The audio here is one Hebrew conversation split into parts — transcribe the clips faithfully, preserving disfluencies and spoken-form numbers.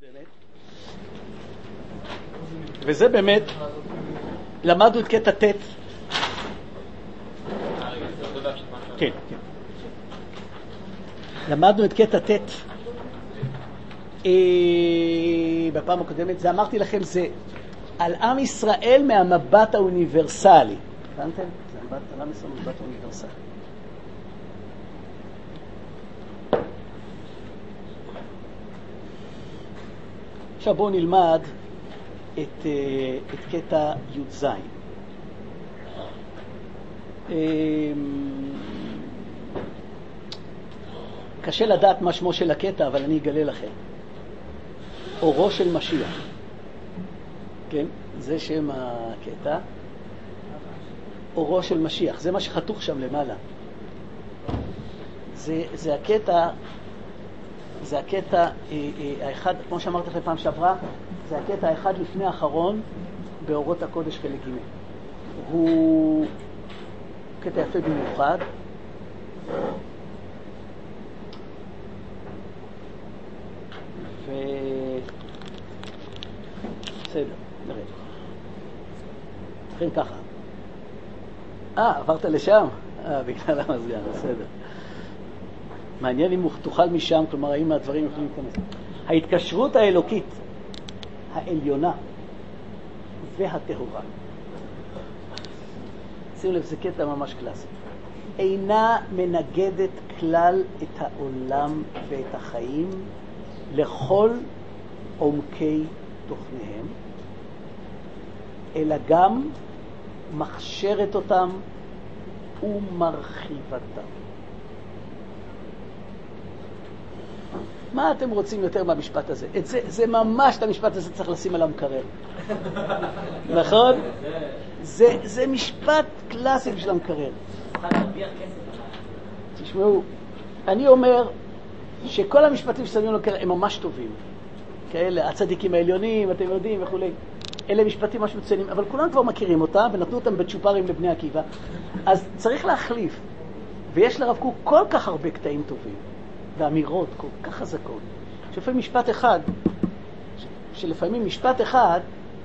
באמת. וזה באמת, למדנו את קטע ט'. כן, כן. למדנו את קטע ט'. בפעם הקודמת, זה אמרתי לכם, זה על עם ישראל מהמבט האוניברסלי. הבנתם? זה מבט על עם ישראל מהמבט האוניברסלי. עכשיו בואו נלמד את, את קטע י"ז. קשה לדעת מה שמו של הקטע, אבל אני אגלה לכם. אורו של משיח. כן? זה שם הקטע. אורו של משיח. זה מה שחתוך שם למעלה. זה, זה הקטע... זה הקטע אה, אה, האחד, כמו שאמרתי לכם פעם שעברה, זה הקטע האחד לפני האחרון באורות הקודש חלק ג'. הוא קטע יפה במיוחד. ו... בסדר, נראה. לכן ככה. אה, עברת לשם? אה, בגלל המזגן, בסדר. מעניין אם הוא תוכל משם, כלומר, האם הדברים יכולים להיכנס. ההתקשרות האלוקית, העליונה והטהורה. שימו לב, זה קטע ממש קלאסי. אינה מנגדת כלל את העולם ואת החיים לכל עומקי תוכניהם, אלא גם מכשרת אותם ומרחיבתם. מה אתם רוצים יותר מהמשפט הזה? את זה, זה ממש, את המשפט הזה צריך לשים על המקרר. נכון? זה, זה משפט קלאסי בשביל המקרר. תשמעו, אני אומר שכל המשפטים ששמים לו קרר הם ממש טובים. כאלה, הצדיקים העליונים, אתם יודעים וכו'. אלה משפטים ממש מצוינים, אבל כולם כבר מכירים אותם ונתנו אותם בצ'ופרים לבני עקיבא. אז צריך להחליף. ויש לרב קוק כל כך הרבה קטעים טובים. ואמירות כל כך חזקות, שלפעמים משפט אחד, שלפעמים משפט אחד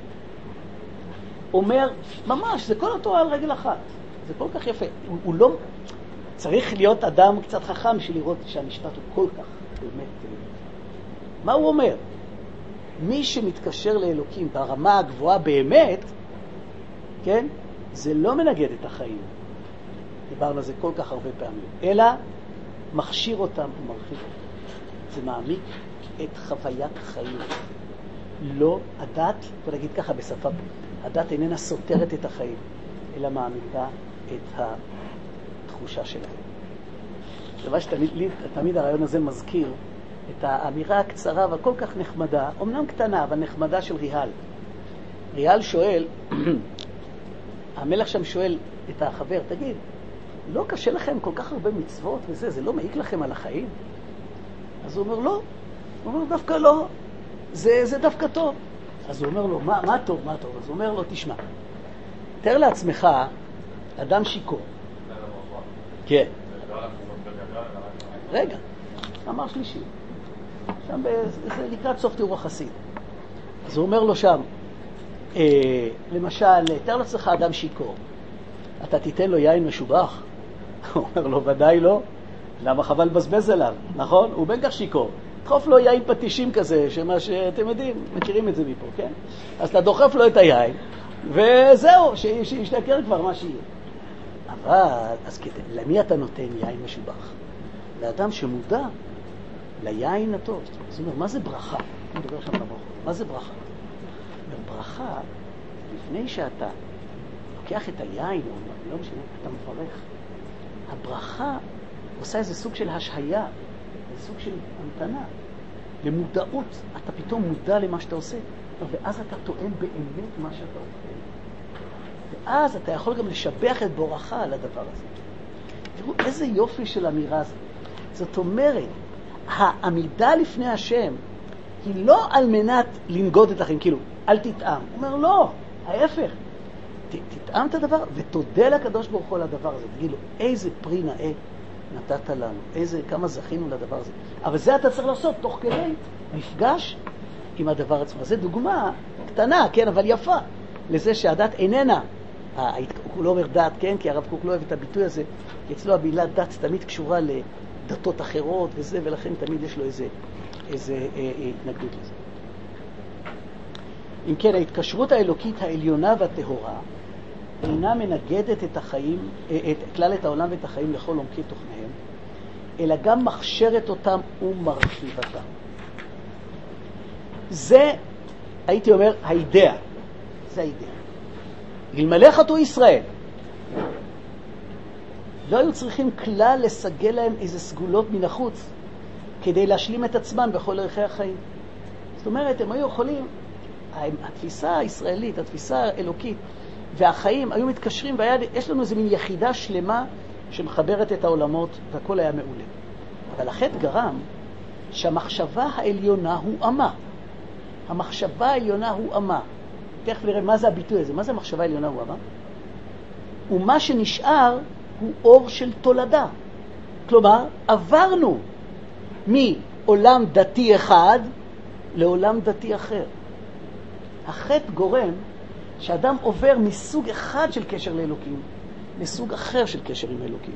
אומר, ממש, זה כל התורה על רגל אחת. זה כל כך יפה. הוא, הוא לא, צריך להיות אדם קצת חכם בשביל לראות שהמשפט הוא כל כך, באמת. מה הוא אומר? מי שמתקשר לאלוקים ברמה הגבוהה באמת, כן? זה לא מנגד את החיים. דיברנו על זה כל כך הרבה פעמים. אלא, מכשיר אותם ומרחיב אותם. זה מעמיק את חוויית החיים. לא, הדת, בוא נגיד ככה בשפה, הדת איננה סותרת את החיים, אלא מעמיקה את התחושה שלהם. זה מה שתמיד, תמיד הרעיון הזה מזכיר את האמירה הקצרה אבל כל כך נחמדה, אומנם קטנה, אבל נחמדה של ריאל. ריאל שואל, המלך שם שואל את החבר, תגיד, לא קשה לכם כל כך הרבה מצוות וזה, זה לא מעיק לכם על החיים? אז הוא אומר, לא. הוא אומר, דווקא לא. זה, זה דווקא טוב. אז הוא אומר לו, מה, מה טוב, מה טוב? אז הוא אומר לו, תשמע, תאר לעצמך, אדם שיקור. כן. רגע, אמר שלישי. שם זה לקראת סוף תיאור החסיד. אז הוא אומר לו שם, אה, למשל, תאר לעצמך אדם שיקור. אתה תיתן לו יין משובח? הוא אומר לו, ודאי לא. למה חבל בזבז עליו? נכון? הוא בין כך שיקור. דחוף לו יין פטישים כזה, שמה שאתם יודעים, מכירים את זה מפה, כן? אז אתה דוחף לו את היין, וזהו, שישתכר כבר מה שיהיה. אבל, אז כדי, למי אתה נותן יין משובח? לאדם שמודע ליין הטוב. זאת אומרת, מה זה ברכה? אני מדבר שם לברכות. מה זה ברכה? ברכה, לפני שאתה לוקח את היין, או לא משנה, אתה מברך. הברכה עושה איזה סוג של השהיה, איזה סוג של המתנה, למודעות. אתה פתאום מודע למה שאתה עושה, ואז אתה טוען באמת מה שאתה עושה. ואז אתה יכול גם לשבח את בורך על הדבר הזה. תראו איזה יופי של אמירה זאת. זאת אומרת, העמידה לפני השם היא לא על מנת לנגוד את החיים, כאילו, אל תטעם. הוא אומר, לא, ההפך. תטעם את הדבר ותודה לקדוש ברוך הוא על הדבר הזה. תגיד לו, איזה פרי נאה נתת לנו, איזה, כמה זכינו לדבר הזה. אבל זה אתה צריך לעשות תוך כדי מפגש עם הדבר עצמו. זו דוגמה קטנה, כן, אבל יפה, לזה שהדת איננה, הוא לא אומר דת, כן, כי הרב קוק לא אוהב את הביטוי הזה, כי אצלו המילה דת תמיד קשורה לדתות אחרות וזה, ולכן תמיד יש לו איזה, איזה אה, אה, התנגדות לזה. אם כן, ההתקשרות האלוקית העליונה והטהורה אינה מנגדת את החיים, את כלל את העולם ואת החיים לכל עומקי תוכניהם, אלא גם מכשירת אותם ומרחיבתם. זה, הייתי אומר, האידאה. זה האידאה. אלמלא חטאו ישראל, לא היו צריכים כלל לסגל להם איזה סגולות מן החוץ, כדי להשלים את עצמם בכל ערכי החיים. זאת אומרת, הם היו יכולים, התפיסה הישראלית, התפיסה האלוקית, והחיים היו מתקשרים, ויש לנו איזו מין יחידה שלמה שמחברת את העולמות, והכל היה מעולה. אבל החטא גרם שהמחשבה העליונה הוא אמה. המחשבה העליונה הוא אמה. תכף נראה מה זה הביטוי הזה. מה זה המחשבה העליונה הוא אמה? ומה שנשאר הוא אור של תולדה. כלומר, עברנו מעולם דתי אחד לעולם דתי אחר. החטא גורם שאדם עובר מסוג אחד של קשר לאלוקים לסוג אחר של קשר עם אלוקים.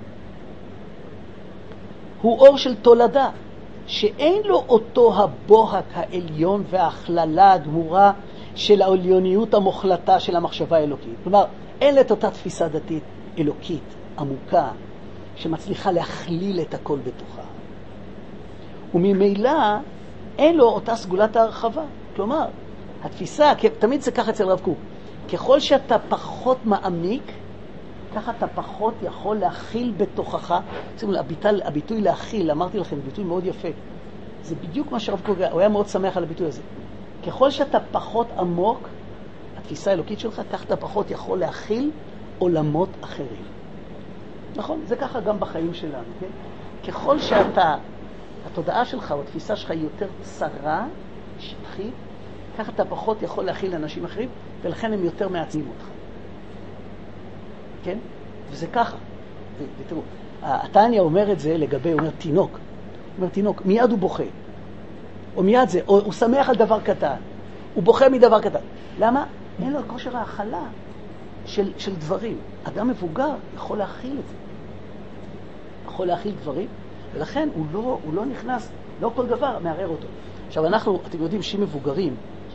הוא אור של תולדה, שאין לו אותו הבוהק העליון וההכללה הגמורה של העליוניות המוחלטה של המחשבה האלוקית. כלומר, אין את אותה תפיסה דתית אלוקית, עמוקה, שמצליחה להכליל את הכל בתוכה. וממילא אין לו אותה סגולת ההרחבה. כלומר, התפיסה, תמיד זה ככה אצל רב קוק, ככל שאתה פחות מעמיק, ככה אתה פחות יכול להכיל בתוכך. שימו, הביטוי, הביטוי להכיל, אמרתי לכם, ביטוי מאוד יפה. זה בדיוק מה שרב קוק, הוא היה מאוד שמח על הביטוי הזה. ככל שאתה פחות עמוק, התפיסה האלוקית שלך, כך אתה פחות יכול להכיל עולמות אחרים. נכון? זה ככה גם בחיים שלנו, כן? ככל שאתה, התודעה שלך או התפיסה שלך היא יותר צרה, שטחית, כך אתה פחות יכול להכיל לאנשים אחרים, ולכן הם יותר מעצמים אותך. כן? וזה ככה. ותראו, התניא אומר את זה לגבי, הוא אומר תינוק. הוא אומר תינוק, מיד הוא בוכה. או מיד זה, או הוא שמח על דבר קטן. הוא בוכה מדבר קטן. למה? אין לו כושר ההכלה של, של דברים. אדם מבוגר יכול להכיל את זה. יכול להכיל דברים, ולכן הוא לא, הוא לא נכנס, לא כל דבר מערער אותו. עכשיו אנחנו, אתם יודעים, שהם מבוגרים,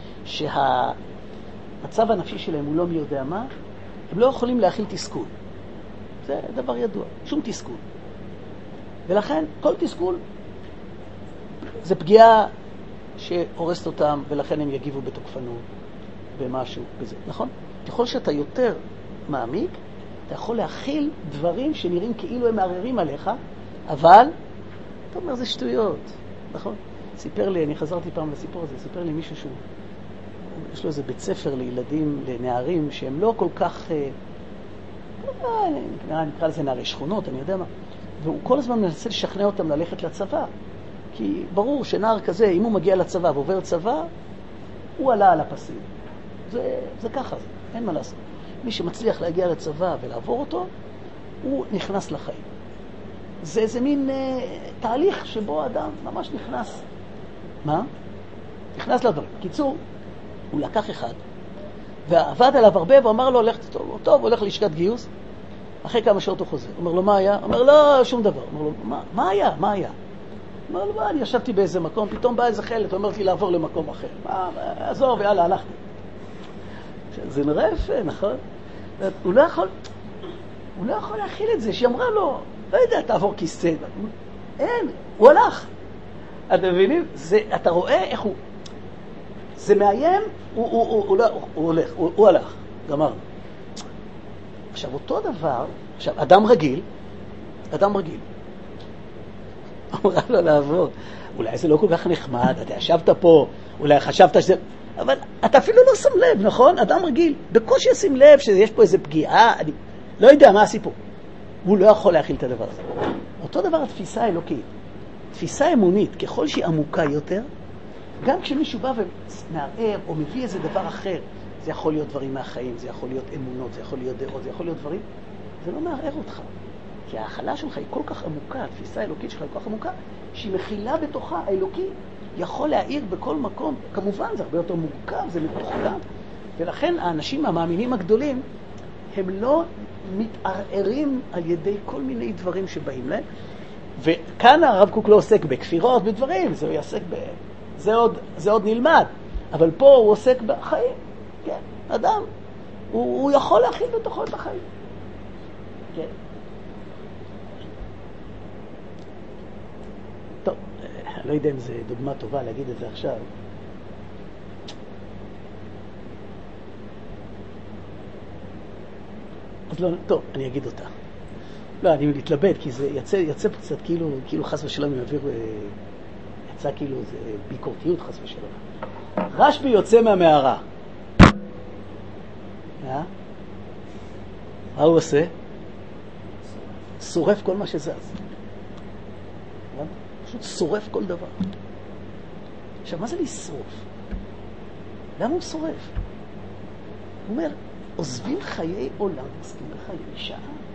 שהמצב הנפשי שלהם הוא לא מי יודע מה, הם לא יכולים להכיל תסכול. זה דבר ידוע, שום תסכול. ולכן כל תסכול זה פגיעה שהורסת אותם, ולכן הם יגיבו בתוקפנות במשהו כזה, נכון? ככל שאתה יותר מעמיק, אתה יכול להכיל דברים שנראים כאילו הם מערערים עליך, אבל אתה אומר זה שטויות, נכון? סיפר לי, אני חזרתי פעם לסיפור הזה, סיפר לי מישהו שהוא, יש לו איזה בית ספר לילדים, לנערים, שהם לא כל כך, אה, נקרא לזה נערי שכונות, אני יודע מה, והוא כל הזמן מנסה לשכנע אותם ללכת לצבא, כי ברור שנער כזה, אם הוא מגיע לצבא ועובר צבא, הוא עלה על הפסים. זה, זה ככה, זה, אין מה לעשות. מי שמצליח להגיע לצבא ולעבור אותו, הוא נכנס לחיים. זה איזה מין אה, תהליך שבו אדם ממש נכנס. מה? נכנס לדברים. קיצור, הוא לקח אחד, ועבד עליו הרבה, ואמר לו, הולך, טוב, טוב, הולך לשכת גיוס. אחרי כמה שעות הוא חוזר. אומר לו, מה היה? אומר, לא, שום דבר. אומר לו, מה, מה היה? מה היה? אומר לו, מה, אני ישבתי באיזה מקום, פתאום בא איזה חלט, אומרת לי לעבור למקום אחר. מה, עזור, ויאללה, הלכתי. זה נראה יפה, נכון? הוא לא יכול, הוא לא יכול להכיל את זה, שהיא אמרה לו, לא יודע, תעבור כיסא. אין, הוא הלך. אתם מבינים? זה, אתה רואה איך הוא, זה מאיים, הוא, הוא, הוא, הוא, הוא, הוא הולך, הוא, הוא הלך, גמר. עכשיו, אותו דבר, עכשיו, אדם רגיל, אדם רגיל, אמרה לו לעבור, אולי זה לא כל כך נחמד, אתה ישבת פה, אולי חשבת שזה, אבל אתה אפילו לא שם לב, נכון? אדם רגיל, בקושי ישים לב שיש פה איזו פגיעה, אני לא יודע מה הסיפור. הוא לא יכול להכיל את הדבר הזה. אותו דבר התפיסה האלוקית. תפיסה אמונית, ככל שהיא עמוקה יותר, גם כשמישהו בא ומערער או מביא איזה דבר אחר, זה יכול להיות דברים מהחיים, זה יכול להיות אמונות, זה יכול להיות דעות, זה יכול להיות דברים, זה לא מערער אותך. כי ההכלה שלך היא כל כך עמוקה, התפיסה האלוקית שלך היא כל כך עמוקה, שהיא מכילה בתוכה האלוקי, יכול להעיר בכל מקום. כמובן, זה הרבה יותר מורכב, זה מתוחכם. ולכן האנשים המאמינים הגדולים, הם לא מתערערים על ידי כל מיני דברים שבאים להם. וכאן הרב קוק לא עוסק בכפירות, בדברים, זה יעסק ב... זה עוד, זה עוד נלמד. אבל פה הוא עוסק בחיים. כן, אדם, הוא, הוא יכול להכיל בתוכו את החיים. כן. טוב, אני לא יודע אם זו דוגמה טובה להגיד את זה עכשיו. אז לא, טוב, אני אגיד אותה. לא, אני מתלבט, כי זה יצא, יצא קצת כאילו, כאילו חס ושלום יעביר, יצא כאילו זה ביקורתיות חס ושלום. רשב"י יוצא מהמערה. אה? מה הוא עושה? שורף כל מה שזז. פשוט שורף כל דבר. עכשיו, מה זה לשרוף? למה הוא שורף? הוא אומר, עוזבים חיי עולם, עוסקים בחיי שעה.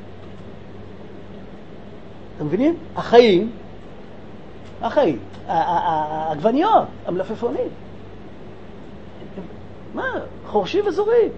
אתם מבינים? החיים, החיים, העגבניות, המלפפונים. מה? חורשים וזורים.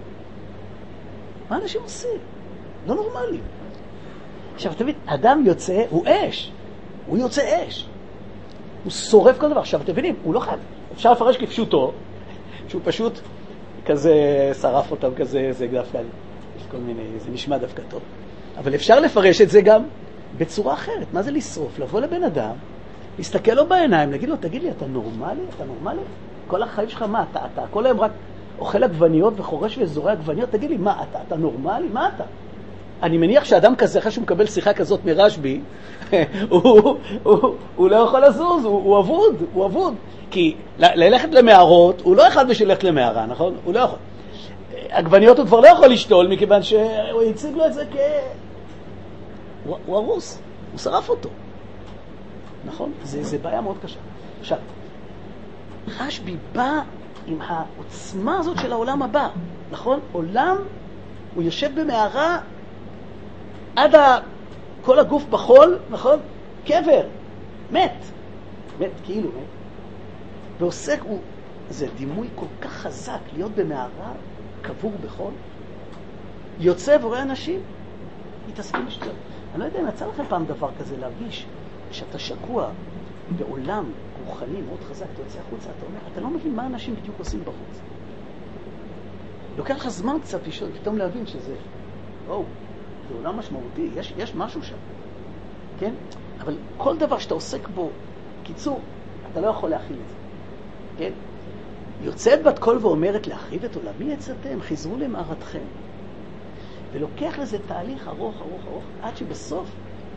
מה אנשים עושים? לא נורמלי. עכשיו, תבין, אדם יוצא, הוא אש. הוא יוצא אש. הוא שורף כל דבר. עכשיו, אתם מבינים, הוא לא חייב. אפשר לפרש כפשוטו, שהוא פשוט כזה שרף אותם, כזה, זה דווקא, יש כל מיני, זה נשמע דווקא טוב. אבל אפשר לפרש את זה גם בצורה אחרת. מה זה לשרוף? לבוא לבן אדם, להסתכל לו בעיניים, להגיד לו, תגיד לי, אתה נורמלי? אתה נורמלי? כל החיים שלך, מה? אתה, אתה כל היום רק אוכל עגבניות וחורש ואזורי עגבניות? תגיד לי, מה? אתה, אתה נורמלי? מה אתה? אני מניח שאדם כזה, אחרי שהוא מקבל שיחה כזאת מרשב"י, הוא, הוא, הוא לא יכול לזוז, הוא, הוא אבוד, הוא אבוד. כי ל- ללכת למערות, הוא לא אחד בשביל ללכת למערה, נכון? הוא לא יכול. עגבניות הוא כבר לא יכול לשתול, מכיוון שהוא הציג לו את זה כ... הוא, הוא הרוס, הוא שרף אותו. נכון? זה, זה בעיה מאוד קשה. עכשיו, רשב"י בא עם העוצמה הזאת של העולם הבא, נכון? עולם, הוא יושב במערה עד ה... כל הגוף בחול, נכון? קבר, מת. מת, כאילו מת. ועוסק הוא... זה דימוי כל כך חזק, להיות במערה, קבור בחול. יוצא ורואה אנשים, מתעסקים בשטות. אני לא יודע אם יצא לכם פעם דבר כזה להרגיש שאתה שקוע בעולם רוחני מאוד חזק, אתה יוצא החוצה, אתה אומר, אתה לא מבין מה אנשים בדיוק עושים בחוץ. לוקח לך זמן קצת לשאול, פתאום להבין שזה, וואו, זה עולם משמעותי, יש, יש משהו שם, כן? אבל כל דבר שאתה עוסק בו, קיצור, אתה לא יכול להכיל את זה, כן? יוצאת בת קול ואומרת, להחריב את עולמי יצאתם, חזרו למערתכם. ולוקח לזה תהליך ארוך, ארוך, ארוך, עד שבסוף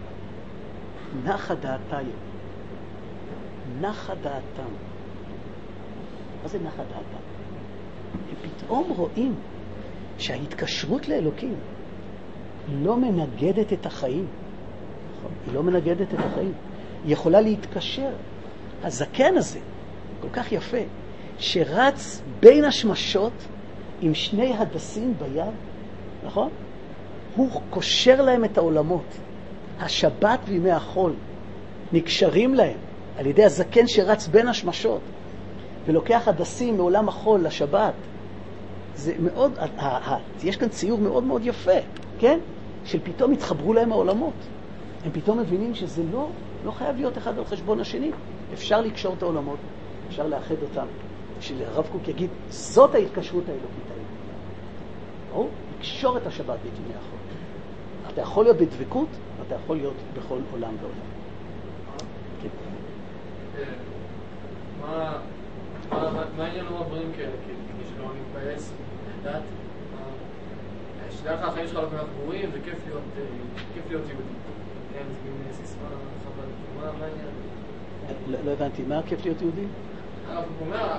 נחה דעתה יום. נחה דעתם. מה זה נחה דעתם? הם פתאום רואים שההתקשרות לאלוקים לא מנגדת את החיים. היא לא מנגדת את החיים. היא יכולה להתקשר. הזקן הזה, כל כך יפה, שרץ בין השמשות עם שני הדסים ביד, נכון? הוא קושר להם את העולמות. השבת וימי החול נקשרים להם על ידי הזקן שרץ בין השמשות ולוקח הדסים מעולם החול לשבת. זה מאוד, יש כאן ציור מאוד מאוד יפה, כן? של פתאום התחברו להם העולמות. הם פתאום מבינים שזה לא, לא חייב להיות אחד על חשבון השני. אפשר לקשור את העולמות, אפשר לאחד אותם. שהרב קוק יגיד, זאת ההתקשרות האלוקית האלה. או לקשור את השבת ואת ימי החול. אתה יכול להיות בדבקות, אתה יכול להיות בכל עולם ועולם. כן. מה העניין לא מעברים כאלה? כדי שלא נתבאס, לדעת, שדע לך החיים שלך לא כך ברורים, וכיף להיות יהודי. כן, זה גם סיסמה, חבל. מה העניין? לא הבנתי, מה כיף להיות יהודי? הרב אומר,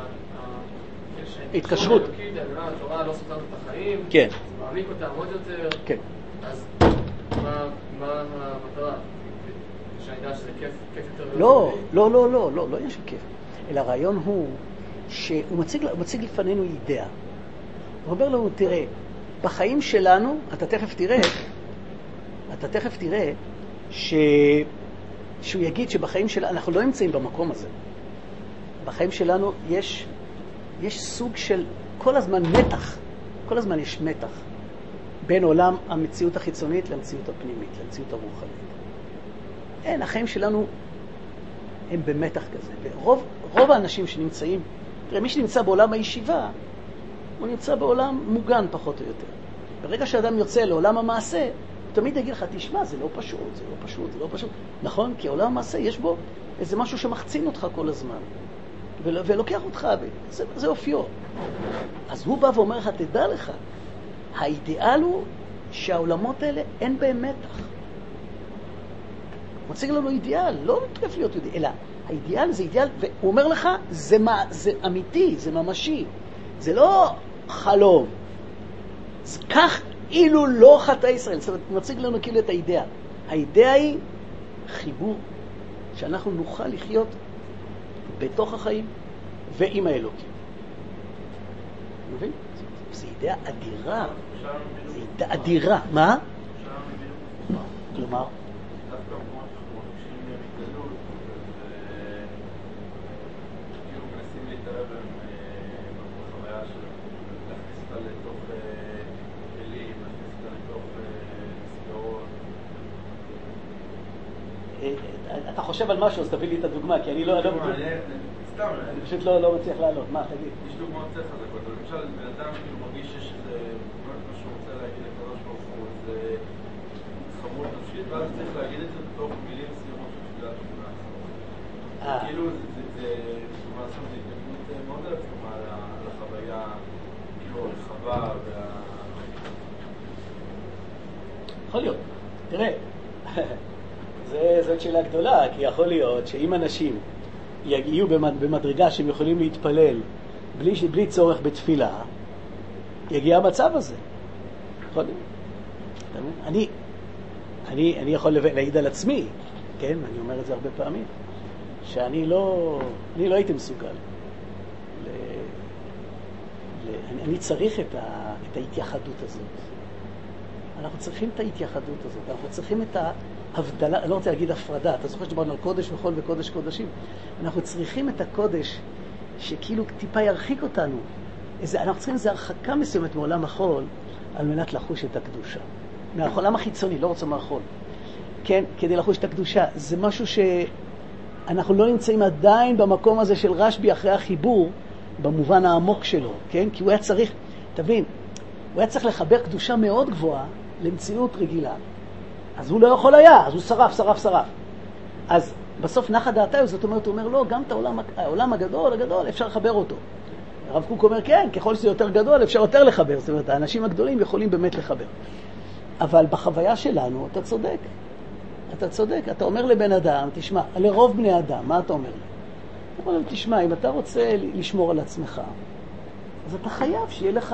התקשרות. התורה לא סותרת את החיים, כן. מעמיק אותם עוד יותר. כן. אז מה המטרה? שאני יודע שזה כיף יותר... לא, לא, לא, לא, לא, לא יש כיף. אלא הרעיון הוא שהוא מציג, מציג לפנינו אידאה. הוא אומר לנו, תראה, בחיים שלנו, אתה תכף תראה, אתה תכף תראה ש... שהוא יגיד שבחיים שלנו, אנחנו לא נמצאים במקום הזה. בחיים שלנו יש, יש סוג של כל הזמן מתח, כל הזמן יש מתח בין עולם המציאות החיצונית למציאות הפנימית, למציאות הרוחנית. אין, החיים שלנו הם במתח כזה. ורוב, רוב האנשים שנמצאים, תראה, מי שנמצא בעולם הישיבה, הוא נמצא בעולם מוגן פחות או יותר. ברגע שאדם יוצא לעולם המעשה, הוא תמיד יגיד לך, תשמע, זה לא פשוט, זה לא פשוט, זה לא פשוט. נכון? כי עולם המעשה יש בו איזה משהו שמחצין אותך כל הזמן. ול, ולוקח אותך, זה, זה אופיו. אז הוא בא ואומר לך, תדע לך, האידיאל הוא שהעולמות האלה אין בהם מתח. הוא מציג לנו אידיאל, לא מתקף להיות יהודי, אלא האידיאל זה אידיאל, והוא אומר לך, זה, מה, זה אמיתי, זה ממשי. זה לא חלום. זה כך אילו לא חטא ישראל. זאת אומרת, הוא מציג לנו כאילו את האידאה. האידאה היא חיבור שאנחנו נוכל לחיות בתוך החיים ועם האלוקים. מבין? זו אידאה אדירה. זו אידאה אדירה. מה? כלומר? אתה חושב על משהו, אז תביא לי את הדוגמה, כי אני לא... סתם. אני פשוט לא מצליח לעלות. מה, תגיד? יש דוגמאות יותר חזקות. למשל, בן אדם כאילו מרגיש שיש איזה... מה שהוא רוצה להגיד לקדוש ברוך הוא, זה התחברות נפשית, ואז צריך להגיד את זה בתוך מילים סיומות של תפילת שמונה. כאילו, זה... למעשה, זה התנגנות מאוד עצומה על החוויה, כאילו, הרחבה וה... יכול להיות. תראה. זאת שאלה גדולה, כי יכול להיות שאם אנשים יהיו במדרגה שהם יכולים להתפלל בלי, בלי צורך בתפילה, יגיע המצב הזה. יכול להיות. אני, אני, אני יכול להעיד על עצמי, כן? אני אומר את זה הרבה פעמים, שאני לא, אני לא הייתי מסוגל. ל, ל, אני, אני צריך את, ה, את ההתייחדות הזאת. אנחנו צריכים את ההתייחדות הזאת. אנחנו צריכים את ה... הבדלה, אני לא רוצה להגיד הפרדה, אתה זוכר שדיברנו על קודש וחול וקודש קודשים? אנחנו צריכים את הקודש שכאילו טיפה ירחיק אותנו. איזה, אנחנו צריכים איזו הרחקה מסוימת מעולם החול על מנת לחוש את הקדושה. מהעולם החיצוני, לא רוצה מהחול. כן, כדי לחוש את הקדושה. זה משהו שאנחנו לא נמצאים עדיין במקום הזה של רשב"י אחרי החיבור, במובן העמוק שלו, כן? כי הוא היה צריך, תבין, הוא היה צריך לחבר קדושה מאוד גבוהה למציאות רגילה. אז הוא לא יכול היה, אז הוא שרף, שרף, שרף. אז בסוף נחה דעתיו, זאת אומרת, הוא אומר, לא, גם את העולם, העולם הגדול, הגדול, אפשר לחבר אותו. הרב קוק אומר, כן, ככל שזה יותר גדול, אפשר יותר לחבר. זאת אומרת, האנשים הגדולים יכולים באמת לחבר. אבל בחוויה שלנו, אתה צודק. אתה צודק. אתה אומר לבן אדם, תשמע, לרוב בני אדם, מה אתה אומר לי? אתה אומר, תשמע, אם אתה רוצה לשמור על עצמך, אז אתה חייב שיהיה לך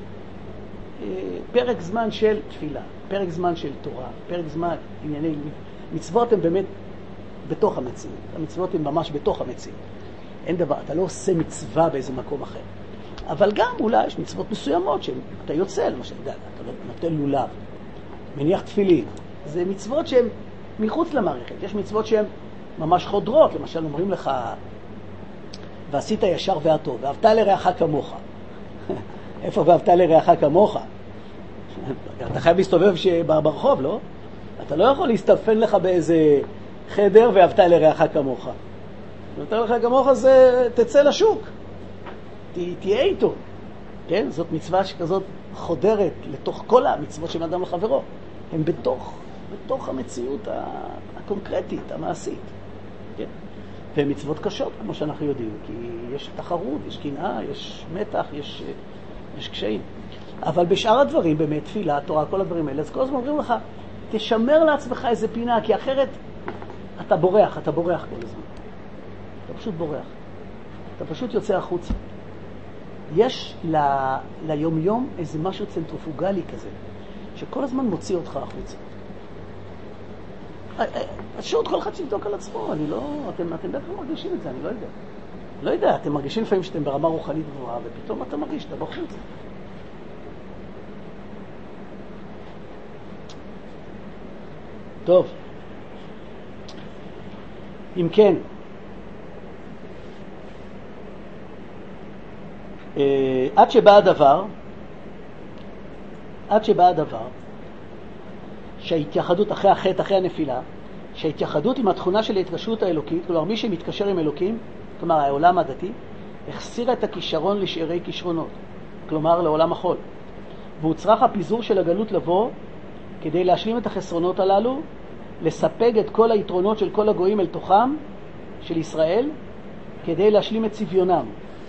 פרק זמן של תפילה, פרק זמן של תורה, פרק זמן ענייני מצוות הם באמת בתוך המציאות. המצוות הם ממש בתוך המציאות. אין דבר, אתה לא עושה מצווה באיזה מקום אחר. אבל גם אולי יש מצוות מסוימות שאתה יוצא, למשל, אתה נותן לולב, מניח תפילין. זה מצוות שהן מחוץ למערכת. יש מצוות שהן ממש חודרות. למשל, אומרים לך, ועשית ישר והטוב, ואהבת לרעך כמוך. איפה ואהבת לרעך כמוך? אתה חייב להסתובב ברחוב, לא? אתה לא יכול להסתפן לך באיזה חדר ואהבת לרעך כמוך. ואהבת לרעך כמוך זה תצא לשוק. תהיה איתו. כן? זאת מצווה שכזאת חודרת לתוך כל המצוות של אדם לחברו. הם בתוך, בתוך המציאות הקונקרטית, המעשית. כן? והן מצוות קשות, כמו שאנחנו יודעים, כי יש תחרות, יש קנאה, יש מתח, יש, יש קשיים. אבל בשאר הדברים, באמת, תפילה, תורה, כל הדברים האלה, אז כל הזמן אומרים לך, תשמר לעצמך איזה פינה, כי אחרת אתה בורח, אתה בורח כל הזמן. אתה פשוט בורח. אתה פשוט יוצא החוצה. יש ל... ליום-יום איזה משהו צנטריפוגלי כזה, שכל הזמן מוציא אותך החוצה. פשוט כל אחד שיבדוק על עצמו, אני לא... אתם, אתם בטח מרגישים את זה, אני לא יודע. לא יודע, אתם מרגישים לפעמים שאתם ברמה רוחנית גבוהה, ופתאום אתה מרגיש שאתה בחוץ. טוב. אם כן, עד שבא הדבר, עד שבא הדבר, שההתייחדות אחרי החטא, אחרי הנפילה, שההתייחדות עם התכונה של ההתקשרות האלוקית, כלומר מי שמתקשר עם אלוקים, כלומר העולם הדתי, החסירה את הכישרון לשארי כישרונות, כלומר לעולם החול. והוא צריך הפיזור של הגלות לבוא כדי להשלים את החסרונות הללו, לספג את כל היתרונות של כל הגויים אל תוכם של ישראל, כדי להשלים את צביונם.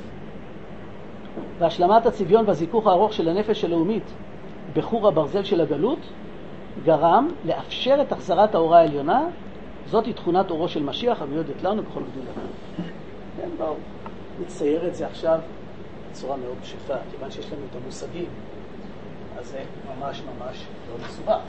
והשלמת הצביון והזיכוך הארוך של הנפש הלאומית בחור הברזל של הגלות גרם לאפשר את החזרת האורה העליונה. זאת היא תכונת אורו של משיח המיועדת לנו בכל גדולה. כן, בואו נצייר את זה עכשיו בצורה מאוד פשוטה, כיוון שיש לנו את המושגים, אז זה ממש ממש לא מסובך.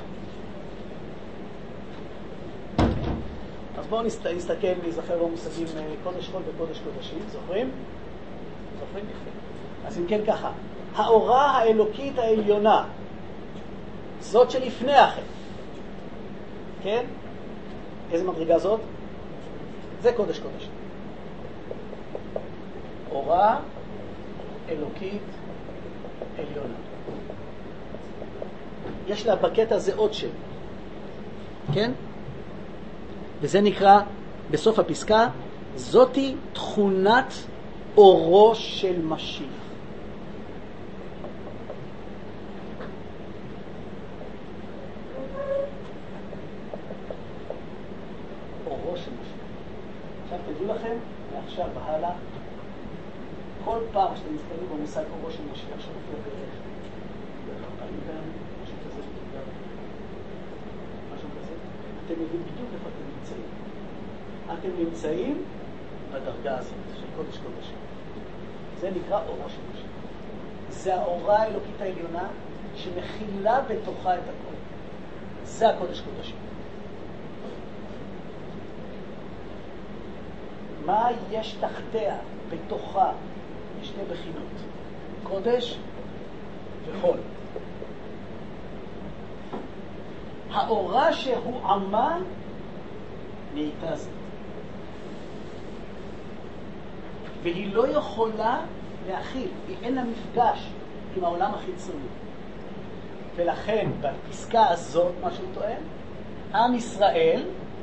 אז בואו נסתכל, נזכר במושגים קודש חול וקודש קודשים, זוכרים? זוכרים יפה. אז אם כן ככה, האורה האלוקית העליונה, זאת שלפני החטא, כן? איזה מדרגה זאת? זה קודש קודשים. אורה אלוקית עליונה. יש לה בקטע הזה עוד שם, כן? וזה נקרא בסוף הפסקה, זאתי תכונת אורו של משיח. אורו של משיח. עכשיו תדעו לכם, מעכשיו והלאה, כל פעם שאתם מסתכלים במושג אורו של משיח שמופיע בערך, אני גם משהו כזה שתדבר, משהו כזה, אתם יודעים בדיוק איפה אתם נמצאים. אתם נמצאים בדרגה הזאת של קודש קודשים. זה נקרא אורו של משיח. זה האורה האלוקית העליונה שמכילה בתוכה את הכל. זה הקודש קודשים. מה יש תחתיה, בתוכה? יש שתי בחינות, קודש וחול. האורה שהוא עמה נהייתה זאת. והיא לא יכולה להכיל, היא אין לה מפגש עם העולם החיצוני. ולכן בפסקה הזאת, מה שהוא טוען, עם ישראל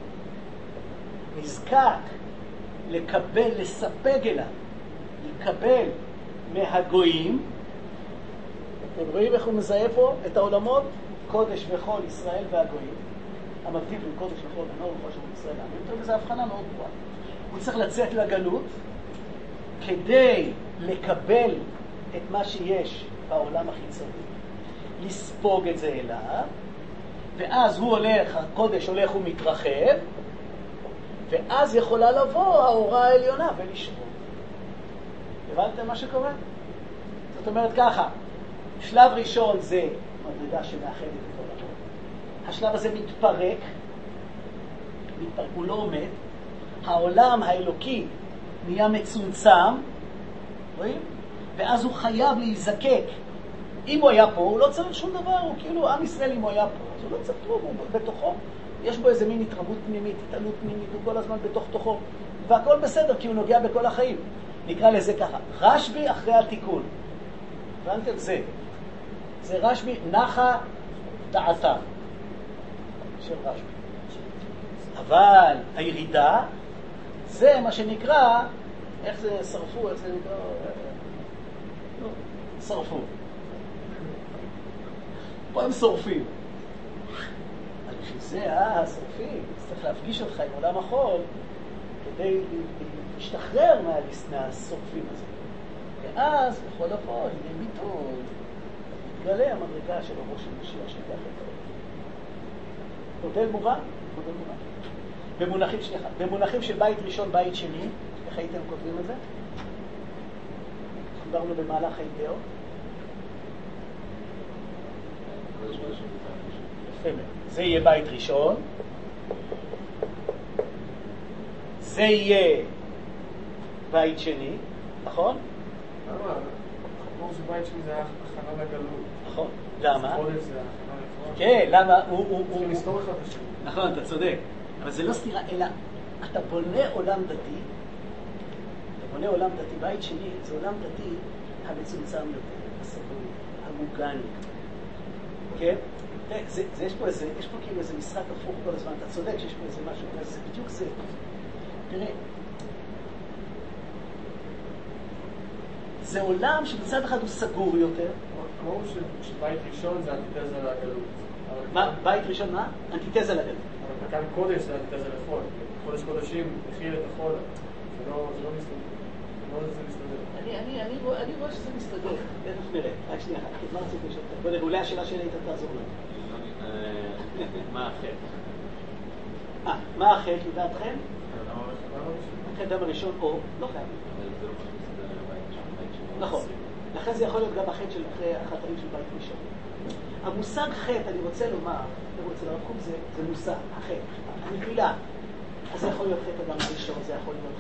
נזקק לקבל, לספג אליו, לקבל מהגויים. אתם רואים איך הוא מזהה פה את העולמות? קודש וחול, ישראל והגויים. המבדיל בין קודש וחול, הנור וחול של ישראל והגויים. טוב, וזו הבחנה מאוד גבוהה. הוא צריך לצאת לגלות כדי לקבל את מה שיש בעולם החיצוני, לספוג את זה אליו, ואז הוא הולך, הקודש הולך ומתרחב, ואז יכולה לבוא האורה העליונה ולשרור. הבנתם מה שקורה? זאת אומרת ככה, שלב ראשון זה מדרגה שמאחדת את העולמות. השלב הזה מתפרק, מתפרק, הוא לא עומד, העולם האלוקי נהיה מצומצם, רואים? ואז הוא חייב להיזקק. אם הוא היה פה, הוא לא צריך שום דבר, הוא כאילו, עם ישראל אם הוא היה פה, אז הוא לא צריך כלום, הוא בתוכו. יש בו איזה מין התרבות פנימית, התעלות פנימית, הוא כל הזמן בתוך תוכו, והכל בסדר, כי הוא נוגע בכל החיים. נקרא לזה ככה, רשב"י אחרי התיקון. הבנתם? זה. זה רשב"י, נחה דעתה של רשב"י. אבל הירידה, זה מה שנקרא, איך זה שרפו, איך זה נקרא? לא, שרפו. פה הם שורפים. אז בשביל זה, אה, השרפים, צריך להפגיש אותך עם עולם החול, כדי להשתחרר מהשורפים הזה. ואז יכול לבוא, הנה ביטוי, מתגלה המדרגה של אורו של משיח שתח את העולם. מודל מובן? מודל מובן. במונחים, שנייה, במונחים של בית ראשון, בית שני, איך הייתם כותבים את זה? דיברנו במהלך האידאו. יפה מאוד. זה יהיה בית ראשון. זה יהיה בית שני, נכון? למה? כמו זה בית שני זה היה הכנה לגלות. נכון. למה? חודש זה הכנה לגלות. כן, למה? הוא... הוא מסתור אחד השני. נכון, אתה צודק. אבל זה לא סתירה, אלא אתה בונה עולם דתי, אתה בונה עולם דתי, בית שני זה עולם דתי המצומצם יותר, הסגור, המוגן. כן? זה, זה, יש פה איזה, יש פה כאילו איזה משחק הפוך כל הזמן, אתה צודק שיש פה איזה משהו, זה בדיוק זה. תראה, זה עולם שבצד אחד הוא סגור יותר. כמו שבית ראשון זה אנטיתזה לגלות. מה? בית ראשון מה? אנטיתזה לגלות. אבל כאן קודש זה אנטיתזה לחול. קודש קודשים מכיל את החול. זה לא מסתדר. אני רואה שזה מסתדר. תכף נראה. רק שנייה אחת. מה רצית לשאול? בוא נראה, אולי השאלה שלי הייתה תעזור לנו. מה אחר? אה, מה החטא לדעתכם? החטא אדם הראשון או לא חייב. נכון. לכן זה יכול להיות גם החטא של אחרי החטאים של בית ראשון. המושג חטא, אני רוצה לומר, אני רוצה לרב קוק, זה מושג, החטא, הנפילה. אז זה יכול להיות חטא אדם הראשון, זה יכול להיות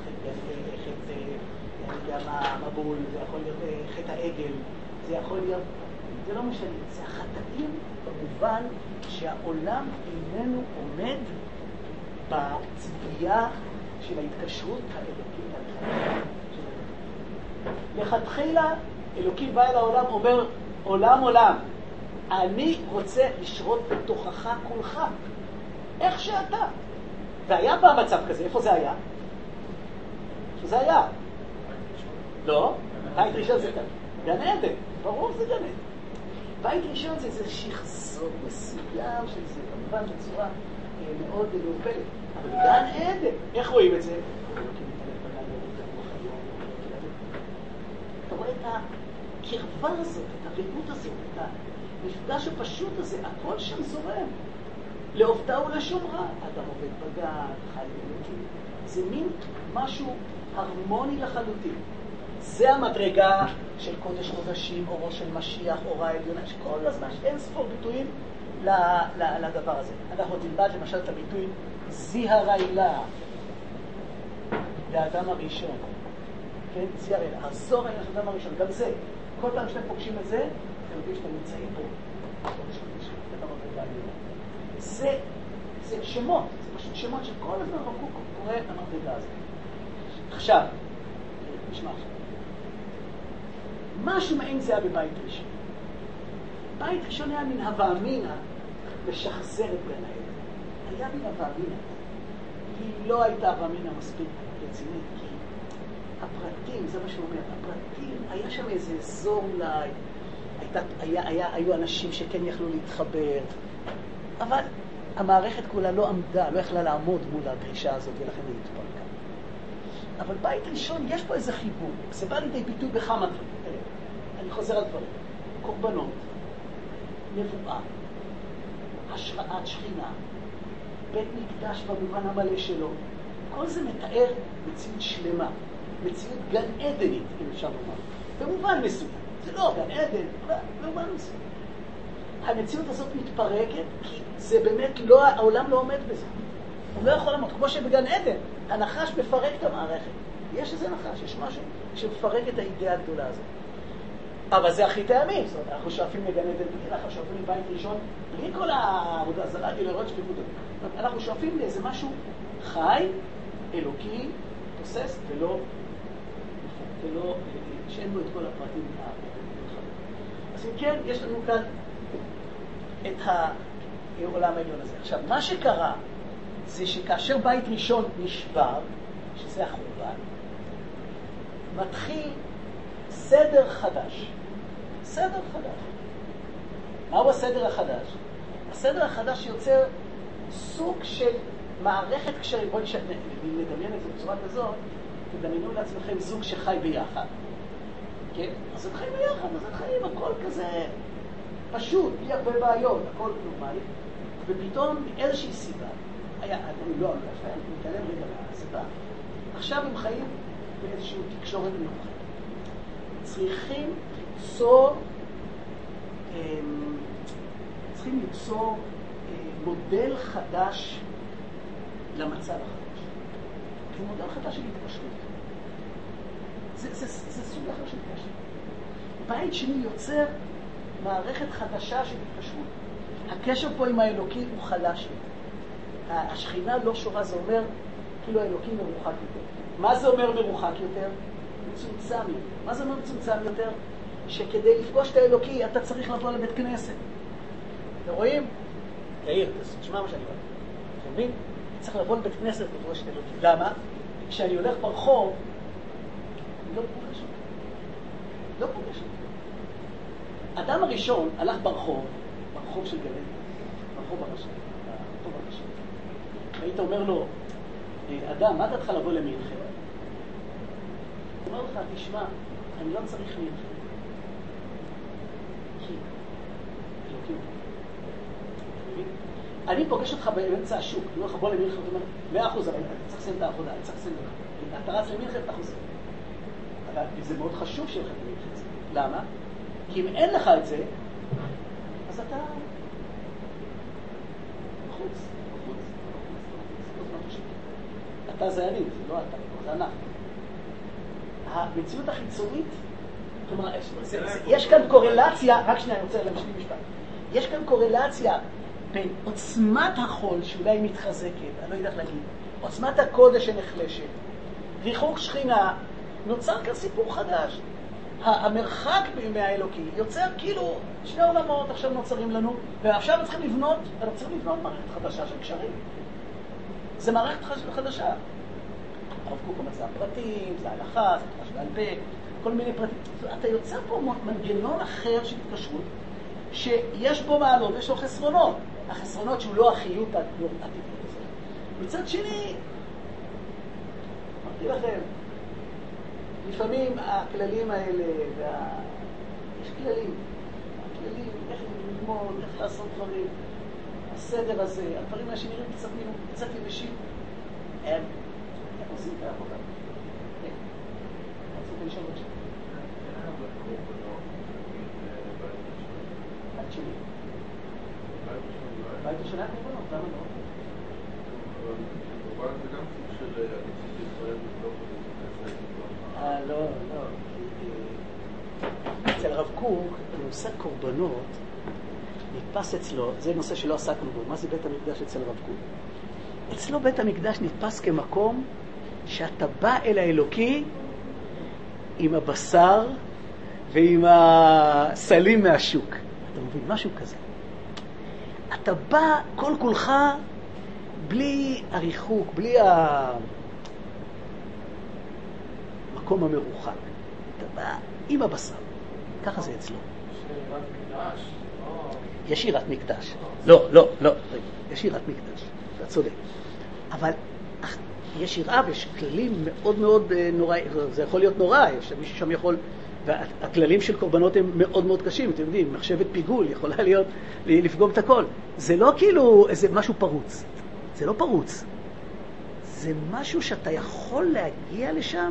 חטא המבול, זה יכול להיות חטא העגל, זה יכול להיות, זה לא משנה, זה החטאים במובן שהעולם איננו עומד בציפייה של ההתקשרות האלוקית על חיים. לכתחילה אלוקים בא אל העולם, אומר, עולם עולם, אני רוצה לשרות בתוכך כולך, איך שאתה. והיה פעם מצב כזה, איפה זה היה? איפה זה היה? לא, בית ראשון זה כאן. גן עדן, ברור זה גן עדן. בית ראשון זה איזה שחזור מסוים של זה, כמובן בצורה מאוד מעורפלת. אבל גן עדן, איך רואים את זה? אתה רואה את הקרבה הזאת, את הרעות הזאת, את המפגש הפשוט הזה, הכל שם זורם. לעובדה ולשומרה, אדם עובד בגן, חי אלוקים. זה מין משהו הרמוני לחלוטין. זה המדרגה של קודש קודשים, אורו של משיח, אורה עליונה, שכל הזמן אין ספור ביטויים לדבר הזה. אנחנו תלמד למשל את הביטוי זיהרה אילה לאדם הראשון. כן? זיהרה אילה. הזור האלה של האדם הראשון. גם זה. כל פעם שאתם פוגשים את זה, אתם יודעים שאתם נמצאים פה. קודש קודשים, את המדרגה העליונה. זה, זה שמות. זה פשוט שמות שכל הזמן רקוק קורא המדרגה הזאת. עכשיו, נשמע עכשיו. משהו מעין זה היה בבית ראשון. בית ראשון היה מן הווה אמינא לשחזר את גן העדן. היה מן הווה אמינא. היא לא הייתה הווה אמינא מספיק רצינית, כי הפרטים, זה מה שהוא אומר, הפרטים, היה שם איזה אזור אולי, הייתה, היה, היה, היו אנשים שכן יכלו להתחבר, אבל המערכת כולה לא עמדה, לא יכלה לעמוד מול הדרישה הזאת, ולכן היא התפרקה. אבל בית ראשון, יש פה איזה חיבור. זה בא לידי ביטוי בכמה דברים. אני חוזר על דברים. קורבנות, נבואה, השראת שכינה, בית מקדש במובן המלא שלו. כל זה מתאר מציאות שלמה, מציאות גן עדנית, אם אפשר לומר. במובן מסוים. זה לא גן עדן, אבל במובן מסוים. המציאות הזאת מתפרקת, כי זה באמת לא, העולם לא עומד בזה. הוא לא יכול לעמוד, כמו שבגן עדן, הנחש מפרק את המערכת. יש איזה נחש, יש משהו שמפרק את האידאה הגדולה הזאת. אבל זה הכי טעמים, זאת אומרת, אנחנו שואפים לגן עדן בלי, אנחנו שואפים לבית ראשון, בלי כל העבודה הזרה, בלי לראות שפיפות. אנחנו שואפים לאיזה משהו חי, אלוקי, תוסס, ולא, ולא, שאין בו את כל הפרטים. אז אם כן, יש לנו כאן את העולם העליון הזה. עכשיו, מה שקרה, זה שכאשר בית ראשון נשבר, שזה החורבן, מתחיל סדר חדש. סדר חדש. מהו הסדר החדש? הסדר החדש יוצר סוג של מערכת קשרים. בואו נדמיין את זה בצורה כזאת, תדמיינו לעצמכם זוג שחי ביחד. כן? אז הם חיים ביחד, אז הם חיים הכל כזה פשוט, בלי הרבה בעיות, הכל נורמלי. ופתאום מאיזושהי סיבה, היה, אני לא אמרתי, אני מתעלם רגע מהסיבה. עכשיו הם חיים באיזושהי תקשורת מיוחדת. צריכים ליצור, צריכים ליצור מודל חדש למצב החדש. זה מודל חדש של התקשרות. זה, זה, זה סוג אחר של התקשרות. בית שני יוצר מערכת חדשה של התקשרות. הקשר פה עם האלוקי הוא חלש. השכינה לא שורה, זה אומר כאילו האלוקים מרוחק יותר. מה זה אומר מרוחק יותר? מצומצם יותר. מה זה אומר מצומצם יותר? שכדי לפגוש את האלוקי אתה צריך לבוא לבית כנסת. אתם רואים? יאיר, תשמע מה שאני אומר. אתה מבין? צריך לבוא לבית כנסת לפגוש את האלוקי. למה? כשאני הולך ברחוב, אני לא פוגש אותו. לא פוגש אותו. האדם הראשון הלך ברחוב, ברחוב של גלית, ברחוב הראשי, ברחוב הראשי. היית אומר לו, אדם, מה דעתך לבוא למינכן? הוא אומר לך, תשמע, אני לא צריך מינכן. כי, אלוקים. אני פוגש אותך באמצע השוק, אני אומר לך, בוא למינכן, אתה אומר, מאה אחוז, אבל אני צריך לסיים את העבודה, אני צריך לסיים את זה. אתה רץ למינכן, אתה חוזר. אבל זה מאוד חשוב שיהיה לך את המינכן. למה? כי אם אין לך את זה, אז אתה בחוץ, בחוץ, בחוץ. אתה זה אני, זה לא אתה, זה אנחנו. המציאות החיצונית, כלומר, יש כאן קורלציה, רק שנייה, אני רוצה להמשיך משפט. יש כאן קורלציה בין עוצמת החול, שאולי מתחזקת, אני לא יודע איך להגיד, עוצמת הקודש שנחלשת, ריחוק שכינה, נוצר כאן סיפור חדש. המרחק מהאלוקי יוצר כאילו שני עולמות עכשיו נוצרים לנו, ועכשיו צריכים לבנות, אנחנו צריכים לבנות מערכת חדשה של קשרים. זה מערכת חדשה. הרב קוק מצא פרטים, זה הלכה, זה תחש בעל פה, כל מיני פרטים. אתה יוצר פה מנגנון אחר של התקשרות, שיש בו מעלות ויש לו חסרונות. החסרונות שהוא לא החיות הטבעית הזאת. מצד שני, אמרתי לכם, לפעמים הכללים האלה, וה... יש כללים, הכללים, איך ללמוד, איך לעשות דברים, הסדר הזה, הדברים האלה שנראים קצת, קצת יבשים, הם, הם עושים את העבודה. כן, רציתי לשאול את זה. בית שני. בית ראשונה קורבנות, למה לא? קורבן זה גם סוג של עדיצות ישראל בתוך אה, לא, לא. אצל הרב קוק, המושג קורבנות, נתפס אצלו, זה נושא שלא עסקנו בו, מה זה בית המקדש אצל הרב קוק? אצלו בית המקדש נתפס כמקום שאתה בא אל האלוקי עם הבשר ועם הסלים מהשוק. אתה מבין? משהו כזה. אתה בא כל כולך בלי הריחוק, בלי ה... מקום המרוחק. אתה בא עם הבשר. ככה זה אצלו. שירת מקדש? יש שירת מקדש. לא, לא, לא. יש שירת מקדש. אתה צודק. אבל יש שירה ויש כללים מאוד מאוד נורא. זה יכול להיות נורא. מישהו שם יכול... והכללים של קורבנות הם מאוד מאוד קשים. אתם יודעים, מחשבת פיגול יכולה להיות, לפגום את הכל. זה לא כאילו איזה משהו פרוץ. זה לא פרוץ. זה משהו שאתה יכול להגיע לשם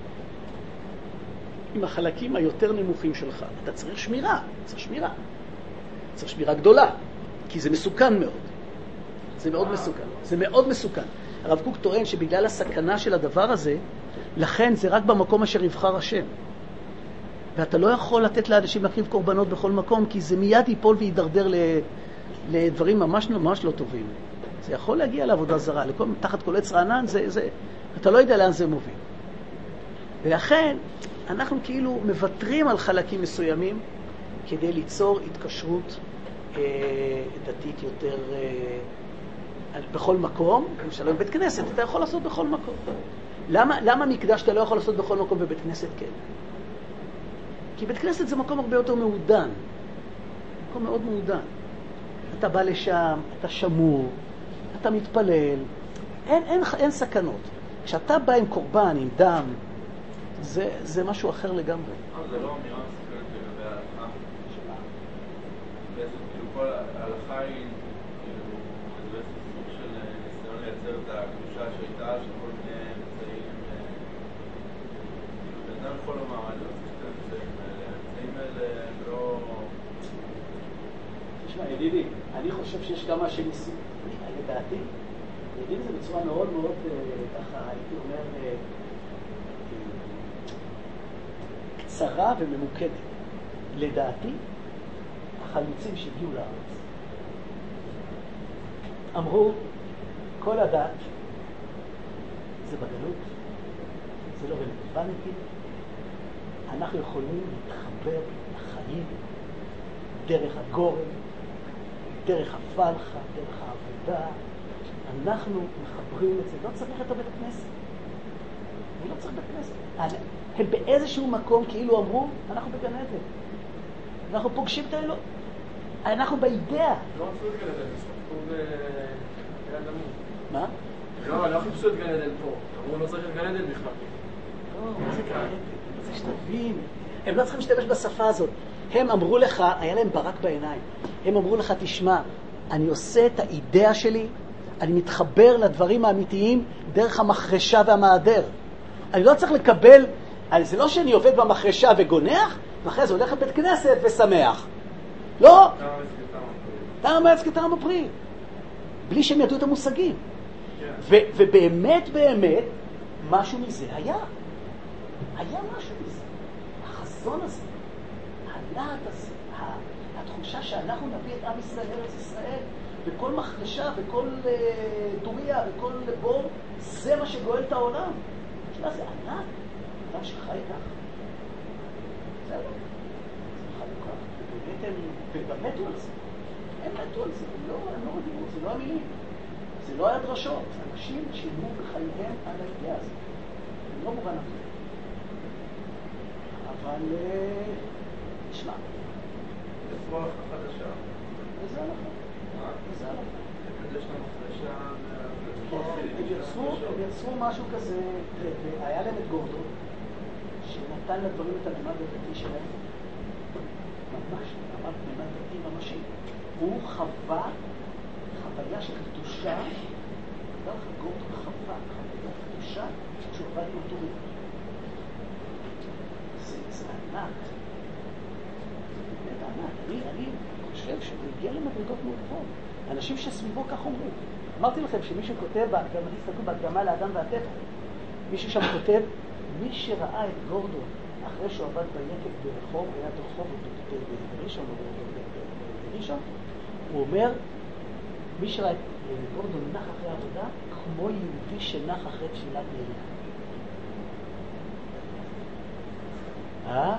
עם החלקים היותר נמוכים שלך. אתה צריך שמירה, צריך שמירה. צריך שמירה גדולה, כי זה מסוכן מאוד. זה מאוד מסוכן. זה מאוד מסוכן. הרב קוק טוען שבגלל הסכנה של הדבר הזה, לכן זה רק במקום אשר יבחר השם. ואתה לא יכול לתת לאנשים להקריב קורבנות בכל מקום, כי זה מיד ייפול וידרדר לדברים ממש ממש לא טובים. זה יכול להגיע לעבודה זרה, לכל, תחת כל עץ רענן, זה, זה, אתה לא יודע לאן זה מוביל. ולכן, אנחנו כאילו מבטרים על חלקים מסוימים, כדי ליצור התקשרות אה, דתית יותר אה, בכל מקום. למשל, בבית כנסת אתה יכול לעשות בכל מקום. למה, למה מקדש אתה לא יכול לעשות בכל מקום בבית כנסת כן? כי בית כנסת זה מקום הרבה יותר מעודן. מקום מאוד מעודן. אתה בא לשם, אתה שמור, אתה מתפלל, אין, אין, אין סכנות. כשאתה בא עם קורבן, עם דם, זה, זה משהו אחר לגמרי. זה לא אמירה מסוכנת לגבי ההלכה. שמה? בעצם, כאילו, כל ההלכה היא, כאילו, זה בעצם סוג של ניסיון לייצר את הקדושה שהייתה, של כל מיני אמצעים, כאילו, בעצם יכול לומר, אני לא צריך את האמצעים האלה, האמצעים האלה לא... תשמע, ידידי, אני חושב שיש כמה שניסו. לדעתי, יודעים זה בצורה מאוד מאוד, ככה הייתי אומר, קצרה וממוקדת. לדעתי, החלוצים שהגיעו לארץ אמרו, כל הדת זה בגלות, זה לא רלוונטי, אנחנו יכולים להתחבר לחיים דרך הגורם, דרך הפלחה, דרך העבודה. אנחנו מחברים את זה. לא צריך את הבית הכנסת. אני לא צריך בית הכנסת. הם באיזשהו מקום כאילו אמרו, אנחנו בגן עדן. אנחנו פוגשים את האלוהים. אנחנו באידאה. לא רצו את גן עדן, הסתפקו בגן עדן. מה? לא, לא חיפשו את גן עדן פה. אמרו, לא צריך את גן עדן בכלל. לא, מה זה גן עדן? אני רוצה שתבין. הם לא צריכים להשתמש בשפה הזאת. הם אמרו לך, היה להם ברק בעיניים. הם אמרו לך, תשמע, אני עושה את האידאה שלי, אני מתחבר לדברים האמיתיים דרך המחרשה והמעדר. אני לא צריך לקבל, זה לא שאני עובד במחרשה וגונח, ואחרי זה הולך לבית כנסת ושמח. לא. טעם העץ כטעם הפרי. בלי שהם ידעו את המושגים. ו- ובאמת, באמת, משהו מזה היה. היה משהו מזה. החזון הזה, הלהט הזה, התחושה שאנחנו נביא את עם ישראל לארץ ישראל, וכל מחרשה וכל uh, דוריה וכל בור, זה מה שגואל את העולם. שמה זה ענק, אדם שחי כך. זה לא. זה חי כך. ובאמת הם, וגם מתו על זה. הם מתו על זה, הם לא, הם לא רדימו, זה לא המילים. זה לא היה דרשות. אנשים שילמו בחייהם על הידיעה הזאת. זה לא מובן אפילו. אבל, נשמע. איפה הלכה חדשה? וזה הלכה. מה? וזה הלכה. יש לנו חדשה... הם יצרו משהו כזה, והיה להם את גורדון, שנתן לדברים את הממד הדתי שלהם. ממש, ממד דתי ממשי. הוא חווה חוויה של קדושה, דבר לך גורדון חווה, חוויה קדושה, שהוא עבד עם הטורים. זה ענק. זה באמת ענק. אני, אני חושב שהוא הגיע למדרגות מאוד גבוהות. אנשים שסביבו כך אומרים. אמרתי לכם שמישהו כותב, גם אני הסתכלו בהקדמה לאדם והטבע, מישהו שם כותב, מי שראה את גורדון אחרי שהוא עבד ביקב ברחוב, היה ברחוב בראשון או בראשון, הוא אומר, מי שראה את גורדון נח אחרי העבודה, כמו יהודי שנח אחרי תפילת נעילה. אה?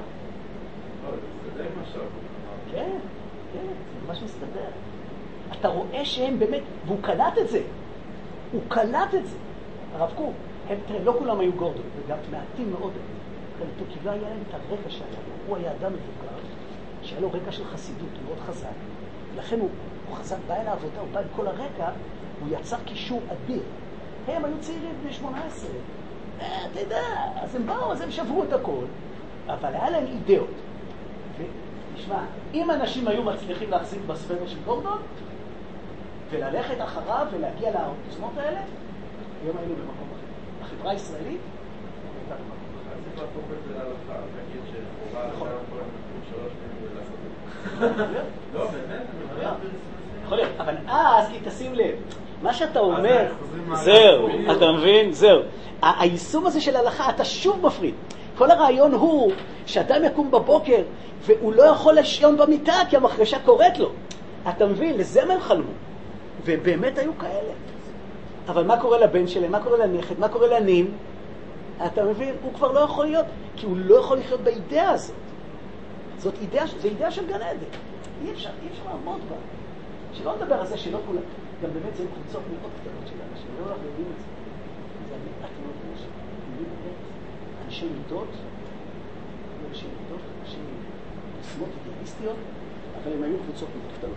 זה די משהו. כן, כן, זה ממש מסתדר. אתה רואה שהם באמת, והוא קלט את זה. הוא קלט את זה. הרב קוק, הם, תראה, לא כולם היו גורדון, וגם מעטים מאוד קלטו, כי לא היה להם את הרקע שהיה לו. הוא היה אדם מבוגר, שהיה לו רקע של חסידות, מאוד חזק. לכן הוא, הוא חזק, בא אל העבודה, הוא בא עם כל הרקע, הוא יצר קישור אדיר. הם היו צעירים בני שמונה עשרה. אה, אתה יודע, אז הם באו, אז הם שברו את הכל, אבל היה להם אידאות. ותשמע, אם אנשים היו מצליחים להחזיק בספירה של גורדון, וללכת אחריו ולהגיע לעוצמות האלה, היום היינו במקום אחר. החברה הישראלית הייתה במקום אחר. צריך להפוך את זה להלכה, להגיד שחובה אדם כל המקום שלוש פעמים ולעשות את זה. לא, באמת, יכול להיות, אבל אז, כי תשים לב, מה שאתה אומר, זהו, אתה מבין? זהו. היישום הזה של ההלכה, אתה שוב מפריד. כל הרעיון הוא שאדם יקום בבוקר והוא לא יכול לישון במיטה כי המחרשה קוראת לו. אתה מבין? לזה מה הם חלמו. ובאמת היו כאלה. אבל מה קורה לבן שלהם? מה קורה לנכד? מה קורה לנין? אתה מבין? הוא כבר לא יכול להיות, כי הוא לא יכול לחיות באידאה הזאת. זאת אידאה, זה אידאה של גן עדן. אי אפשר, אי אפשר לעמוד בה. שלא נדבר על זה שלא כולם. גם באמת זה קבוצות מאוד קטנות של אנשים. לא אנחנו יודעים את זה. זה מעט מאוד אנשים. אנשי מידות, אנשי מידות, אנשי עוצמות אידיאליסטיות, אבל הם היו קבוצות מאוד קטנות.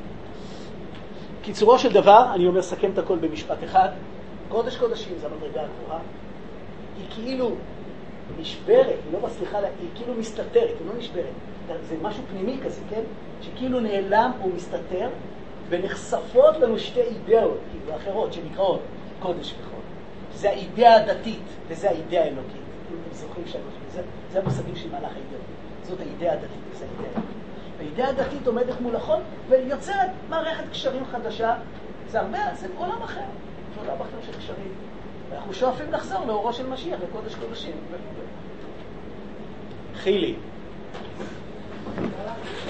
קיצורו של דבר, אני אומר, סכם את הכל במשפט אחד. קודש קודשים זה המדרגה הגבוהה. היא כאילו נשברת, היא לא מצליחה, היא כאילו מסתתרת, היא לא נשברת. זה משהו פנימי כזה, כן? שכאילו נעלם או מסתתר, ונחשפות לנו שתי אידאות, כאילו אחרות, שנקראות קודש וחול. זה האידאה הדתית, וזה האידאה האלוקית. אתם זוכרים שלוש, זה, זה המושגים של מהלך האידאות. זאת האידאה הדתית, וזה האידאה האלוקית. האידאה הדתית עומדת מול החול, ויוצרת מערכת קשרים חדשה. זה הרבה, זה עולם אחר. זה עולם אחר של קשרים. ואנחנו שואפים לחזור לאורו של משיח, לקודש קודשים. חילי.